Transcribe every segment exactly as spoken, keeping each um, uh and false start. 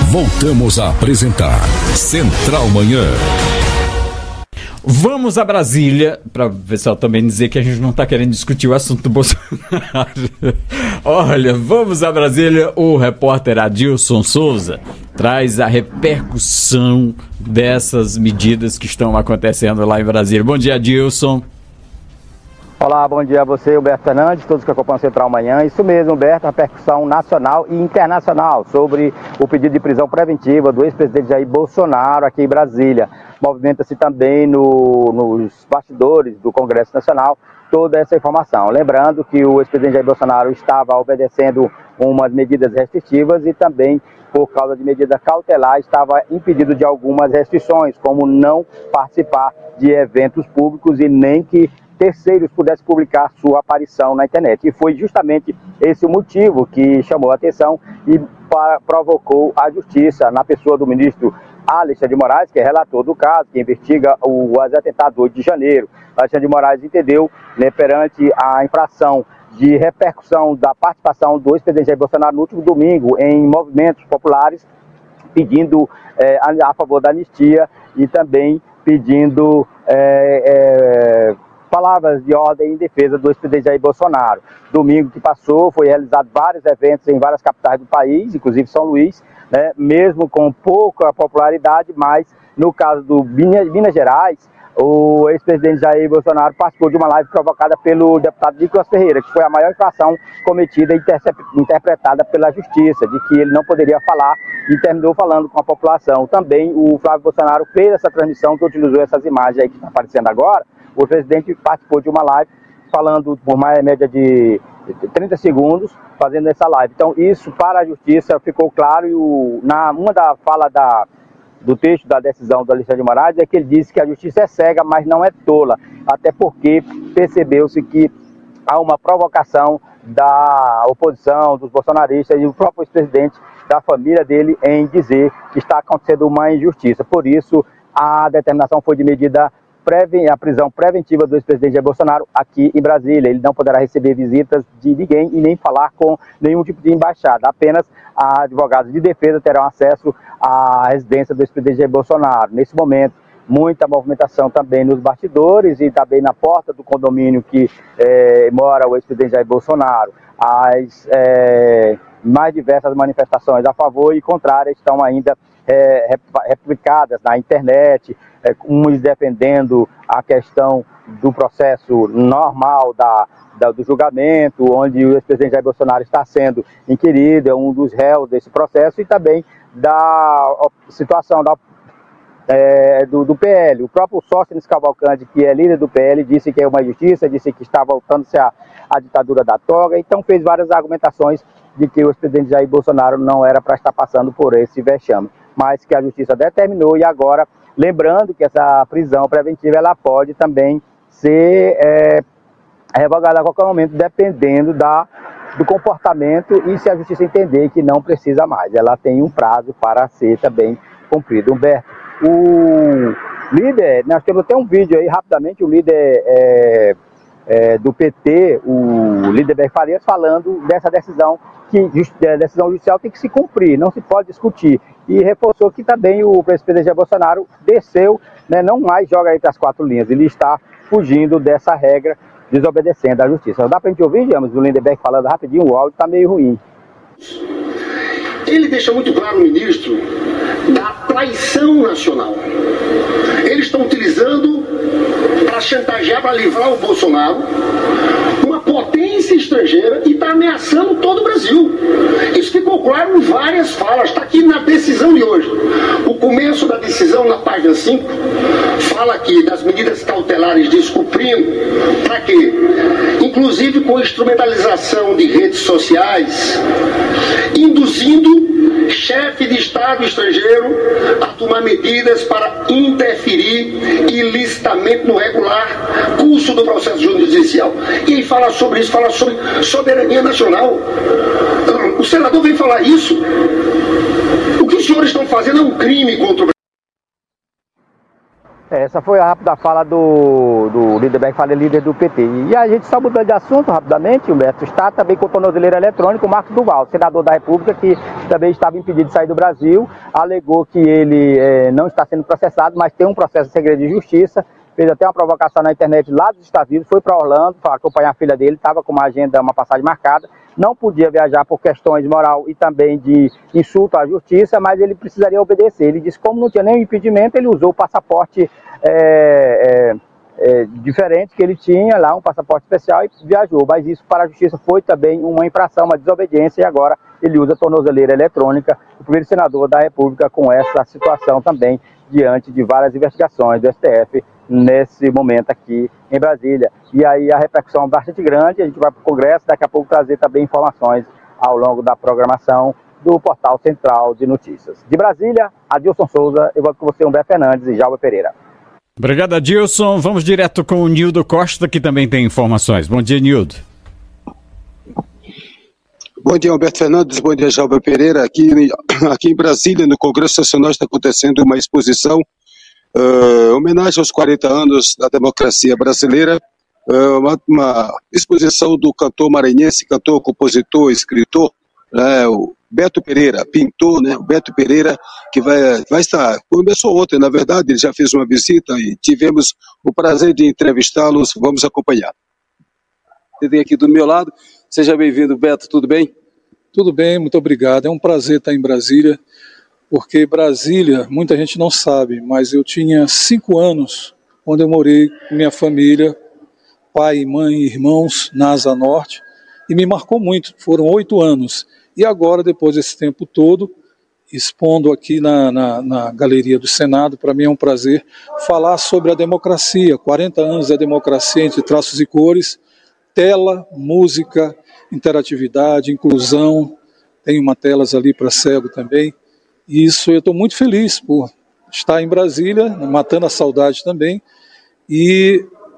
Voltamos a apresentar Central Manhã. Vamos a Brasília, para o pessoal também dizer que a gente não está querendo discutir o assunto do Bolsonaro. Olha, vamos a Brasília. O repórter Adilson Souza traz a repercussão dessas medidas que estão acontecendo lá em Brasília. Bom dia, Adilson. Olá, bom dia a você, Humberto Fernandes, todos que acompanham o Central Manhã. Isso mesmo, Humberto, repercussão nacional e internacional sobre o pedido de prisão preventiva do ex-presidente Jair Bolsonaro aqui em Brasília. Movimenta-se também no, nos bastidores do Congresso Nacional toda essa informação. Lembrando que o ex-presidente Jair Bolsonaro estava obedecendo umas medidas restritivas e também, por causa de medida cautelar, estava impedido de algumas restrições, como não participar de eventos públicos e nem que terceiros pudessem publicar sua aparição na internet. E foi justamente esse o motivo que chamou a atenção e para, provocou a justiça, na pessoa do ministro Alexandre de Moraes, que é relator do caso, que investiga o, os atentados do oito de janeiro. Alexandre de Moraes entendeu, né, perante a infração de repercussão da participação do ex-presidente Jair Bolsonaro no último domingo em movimentos populares, pedindo é, a, a favor da anistia e também pedindo é, é, palavras de ordem em defesa do ex-presidente Jair Bolsonaro. Domingo que passou, foi realizado vários eventos em várias capitais do país, inclusive São Luís, né, mesmo com pouca popularidade, mas no caso do Minas, Minas Gerais, o ex-presidente Jair Bolsonaro participou de uma live provocada pelo deputado Nicolas Ferreira, que foi a maior infração cometida e interpretada pela justiça, de que ele não poderia falar e terminou falando com a população. Também o Flávio Bolsonaro fez essa transmissão que utilizou essas imagens aí que estão aparecendo agora. O presidente participou de uma live falando por mais média de trinta segundos, fazendo essa live. Então isso para a justiça ficou claro, e o, na uma da fala da, do texto da decisão do Alexandre de Moraes é que ele disse que a justiça é cega, mas não é tola, até porque percebeu-se que há uma provocação da oposição, dos bolsonaristas e do próprio ex-presidente, da família dele, em dizer que está acontecendo uma injustiça. Por isso a determinação foi de medida a prisão preventiva do ex-presidente Jair Bolsonaro aqui em Brasília. Ele não poderá receber visitas de ninguém e nem falar com nenhum tipo de embaixada. Apenas advogados de defesa terão acesso à residência do ex-presidente Jair Bolsonaro. Nesse momento, muita movimentação também nos bastidores e também na porta do condomínio que eh, mora o ex-presidente Jair Bolsonaro. As eh, mais diversas manifestações a favor e contrárias estão ainda eh, replicadas na internet, uns defendendo a questão do processo normal da, da, do julgamento, onde o ex-presidente Jair Bolsonaro está sendo inquirido, é um dos réus desse processo, e também da situação da, é, do, do P L. O próprio Sóstenes Cavalcante, que é líder do P L, disse que é uma injustiça, disse que está voltando-se a, a ditadura da toga, então fez várias argumentações de que o ex-presidente Jair Bolsonaro não era para estar passando por esse vexame, mas que a justiça determinou. E agora, lembrando que essa prisão preventiva ela pode também ser é, revogada a qualquer momento, dependendo da, do comportamento e se a justiça entender que não precisa mais. Ela tem um prazo para ser também cumprido. Humberto, o líder, nós temos até um vídeo aí rapidamente, o líder é, é, do P T, o Lindenberg Farias, falando dessa decisão, que a decisão judicial tem que se cumprir, não se pode discutir. E reforçou que também o presidente Jair Bolsonaro desceu, né, não mais joga entre as quatro linhas, ele está fugindo dessa regra, desobedecendo à justiça. Dá para a gente ouvir, digamos, o Lindenberg falando rapidinho, o áudio está meio ruim. Ele deixa muito claro, o ministro, da traição nacional. Eles estão utilizando para chantagear, para livrar o Bolsonaro, uma potência estrangeira, e está ameaçando todo o Brasil. Isso ficou claro em várias falas, está aqui na decisão de hoje. O começo da decisão, na página cinco, fala aqui das medidas cautelares descumprindo, para quê? Inclusive com instrumentalização de redes sociais, induzindo chefe de Estado estrangeiro a tomar medidas para interferir ilicitamente no regular curso do processo judicial. E aí fala sobre isso, fala sobre soberania nacional. O senador vem falar isso. O que os senhores estão fazendo é um crime contra o Essa foi a rápida fala do, do Lindenberg, fala líder do P T. E a gente só mudando de assunto rapidamente, Humberto, está também com o tornozeleiro eletrônico, o Marcos Duval, senador da República, que também estava impedido de sair do Brasil, alegou que ele é, não está sendo processado, mas tem um processo de segredo de justiça, fez até uma provocação na internet lá dos Estados Unidos, foi para Orlando para acompanhar a filha dele, estava com uma agenda, uma passagem marcada, não podia viajar por questões de moral e também de insulto à justiça, mas ele precisaria obedecer. Ele disse que como não tinha nenhum impedimento, ele usou o passaporte é, é, é, diferente que ele tinha lá, um passaporte especial, e viajou. Mas isso para a justiça foi também uma infração, uma desobediência, e agora ele usa a tornozeleira eletrônica, o primeiro senador da República com essa situação também, diante de várias investigações do S T F, nesse momento aqui em Brasília. E aí a repercussão é bastante grande, a gente vai para o Congresso, daqui a pouco trazer também informações ao longo da programação do Portal Central de Notícias. De Brasília, Adilson Souza, eu volto com você, Humberto Fernandes e Jalba Pereira. Obrigado, Adilson. Vamos direto com o Nildo Costa, que também tem informações. Bom dia, Nildo. Bom dia, Humberto Fernandes, bom dia, Jalba Pereira. Aqui, aqui em Brasília, no Congresso Nacional, está acontecendo uma exposição Uh, homenagem aos quarenta anos da democracia brasileira, uh, uma, uma exposição do cantor maranhense, cantor, compositor, escritor, né, o Beto Pereira, pintor, né, o Beto Pereira, que vai, vai estar, começou ontem, na verdade, ele já fez uma visita e tivemos o prazer de entrevistá-los, vamos acompanhar. Ele tem aqui do meu lado, seja bem-vindo, Beto, tudo bem? Tudo bem, muito obrigado, é um prazer estar em Brasília, porque Brasília, muita gente não sabe, mas eu tinha cinco anos quando eu morei com minha família, pai, mãe, irmãos, na Asa Norte, e me marcou muito, foram oito anos. E agora, depois desse tempo todo, expondo aqui na, na, na Galeria do Senado, para mim é um prazer falar sobre a democracia, quarenta anos da democracia entre traços e cores, tela, música, interatividade, inclusão, tem uma telas ali para cego também. Isso, eu estou muito feliz por estar em Brasília, matando a saudade também, e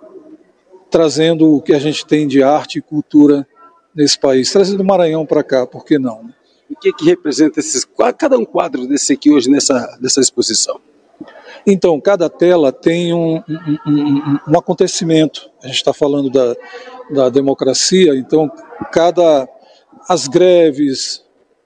trazendo o que a gente tem de arte e cultura nesse país, trazendo o Maranhão para cá, por que não? O que, que representa esses, cada um quadro desse aqui hoje nessa, nessa exposição? Então, cada tela tem um, um, um, um acontecimento, a gente está falando da, da democracia, então cada, as greves,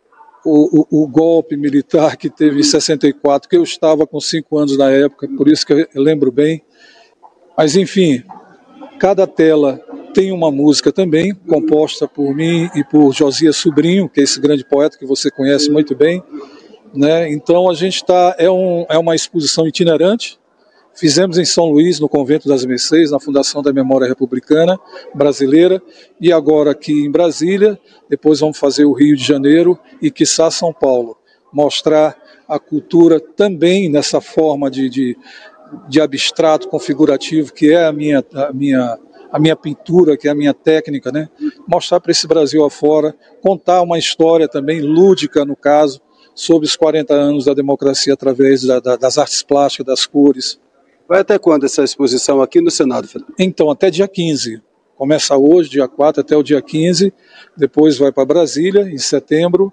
O, o, o golpe militar que teve em sessenta e quatro, que eu estava com cinco anos na época, por isso que eu lembro bem. Mas, enfim, cada tela tem uma música também, composta por mim e por Josias Sobrinho, que é esse grande poeta que você conhece muito bem. Né? Então, a gente está, é, um, é uma exposição itinerante. Fizemos em São Luís, no Convento das Mercês, na Fundação da Memória Republicana Brasileira, e agora aqui em Brasília, depois vamos fazer o Rio de Janeiro e, quiçá, São Paulo. Mostrar a cultura também nessa forma de, de, de abstrato configurativo, que é a minha, a, minha, a minha pintura, que é a minha técnica, né? Mostrar para esse Brasil afora, contar uma história também lúdica, no caso, sobre os quarenta anos da democracia através da, da, das artes plásticas, das cores. Vai até quando essa exposição aqui no Senado, Fernando? Então, até dia quinze. Começa hoje, dia quatro, até o dia quinze. Depois vai para Brasília, em setembro.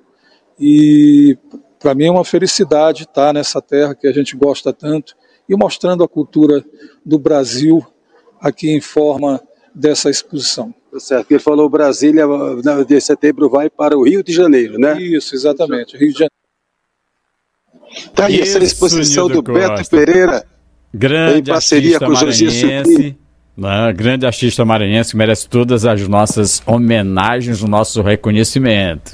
E para mim é uma felicidade estar nessa terra que a gente gosta tanto e mostrando a cultura do Brasil aqui em forma dessa exposição. Tá certo, ele falou Brasília, de setembro vai para o Rio de Janeiro, né? Isso, exatamente, Rio de Janeiro. Tá aí essa exposição do Beto Pereira, grande em parceria com o Josias Sobrinho. Grande artista maranhense que merece todas as nossas homenagens, o nosso reconhecimento.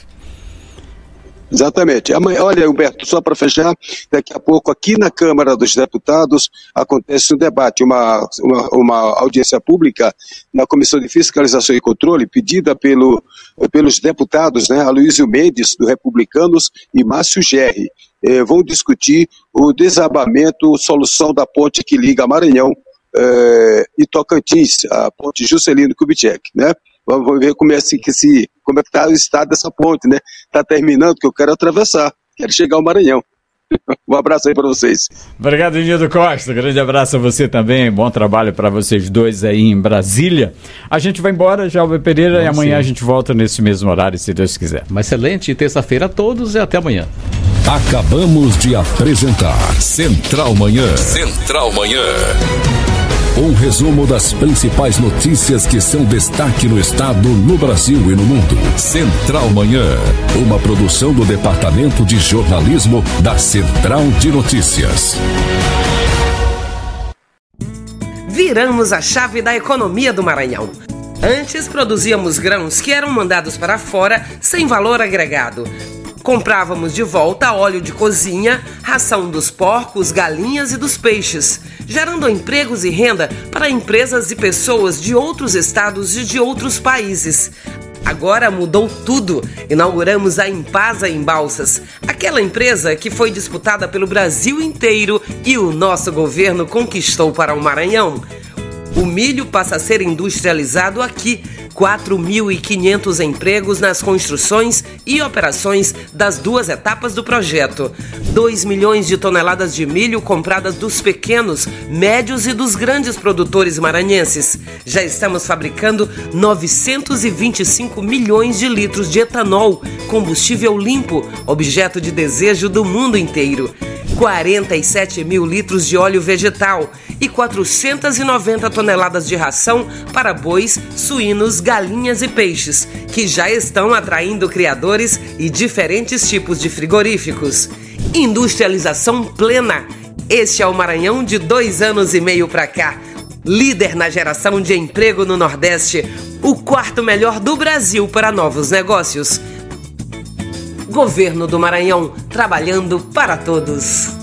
Exatamente. Olha, Humberto, só para fechar, daqui a pouco aqui na Câmara dos Deputados acontece um debate, uma, uma, uma audiência pública na Comissão de Fiscalização e Controle, pedida pelo, pelos deputados, né, Aloysio Mendes, do Republicanos, e Márcio Gerri. Eh, vão discutir o desabamento, solução da ponte que liga Maranhão eh, e Tocantins, a ponte Juscelino Kubitschek, né? Vamos ver como é, assim, que se, como é que está o estado dessa ponte, né? Está terminando, que eu quero atravessar, quero chegar ao Maranhão. Um abraço aí para vocês. Obrigado, Nildo Costa. Grande abraço a você também. Bom trabalho para vocês dois aí em Brasília. A gente vai embora, Jalba Pereira, Bom, e amanhã sim. a gente volta nesse mesmo horário, se Deus quiser. Uma excelente terça-feira a todos e até amanhã. Acabamos de apresentar Central Manhã. Central Manhã. Um resumo das principais notícias que são destaque no estado, no Brasil e no mundo. Central Manhã, uma produção do Departamento de Jornalismo da Central de Notícias. Viramos a chave da economia do Maranhão. Antes produzíamos grãos que eram mandados para fora sem valor agregado. Comprávamos de volta óleo de cozinha, ração dos porcos, galinhas e dos peixes, gerando empregos e renda para empresas e pessoas de outros estados e de outros países. Agora mudou tudo. Inauguramos a Impasa em Balsas, aquela empresa que foi disputada pelo Brasil inteiro e o nosso governo conquistou para o Maranhão. O milho passa a ser industrializado aqui. quatro mil e quinhentos empregos nas construções e operações das duas etapas do projeto. dois milhões de toneladas de milho compradas dos pequenos, médios e dos grandes produtores maranhenses. Já estamos fabricando novecentos e vinte e cinco milhões de litros de etanol, combustível limpo, objeto de desejo do mundo inteiro. quarenta e sete mil litros de óleo vegetal e quatrocentas e noventa toneladas de ração para bois, suínos, galinhas e peixes, que já estão atraindo criadores e diferentes tipos de frigoríficos. Industrialização plena. Este é o Maranhão de dois anos e meio para cá. Líder na geração de emprego no Nordeste, o quarto melhor do Brasil para novos negócios. Governo do Maranhão, trabalhando para todos.